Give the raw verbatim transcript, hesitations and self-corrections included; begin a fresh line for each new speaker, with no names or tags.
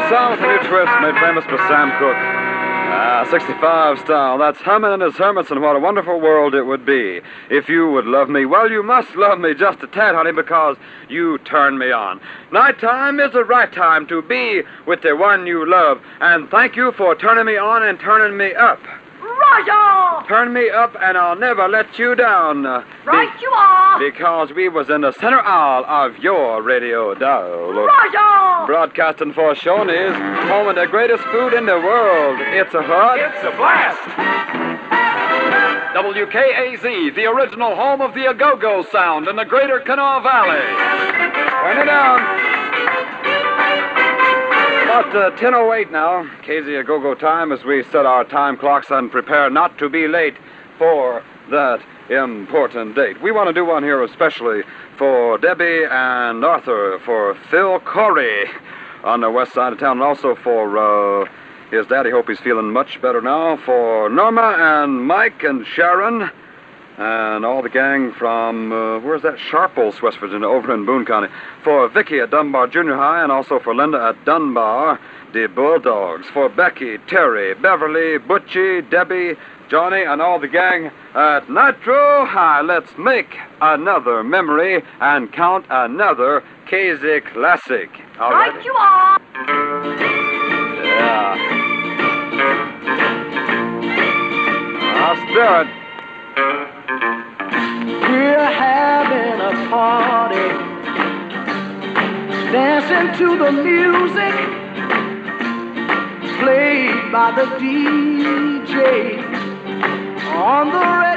sound with a new twist made famous by Sam Cooke. Ah, sixty-five style. That's Herman and his Hermits, and what a wonderful world it would be if you would love me. Well, you must love me just a tad, honey, because you turn me on. Nighttime is the right time to be with the one you love, and thank you for turning me on and turning me up.
Roger!
Turn me up, and I'll never let you down. Uh,
Right
be-
you are!
Because we was in the center aisle of your radio dial.
Roger!
Broadcasting for Shoney's, home of the greatest food in the world. It's a what?
It's a blast! W K A Z, the original home of the A-Go-Go sound in the greater Kanawha Valley.
Turn it down. About uh, ten oh eight now. K Z A-Go-Go time as we set our time clocks and prepare not to be late for that important date. We want to do one here especially for Debbie and Arthur, for Phil Corey on the west side of town, and also for uh, his daddy. Hope he's feeling much better now. For Norma and Mike and Sharon and all the gang from, uh, where's that? Sharples, West Virginia, over in Boone County. For Vicky at Dunbar Junior High, and also for Linda at Dunbar, the Bulldogs. For Becky, Terry, Beverly, Butchie, Debbie, Johnny, and all the gang at Nitro High. Let's make another memory and count another K Z classic. All
Right
right?
you are!
Yeah. I'll stir it.
We're having a party, dancing to the music played by the D J on the radio.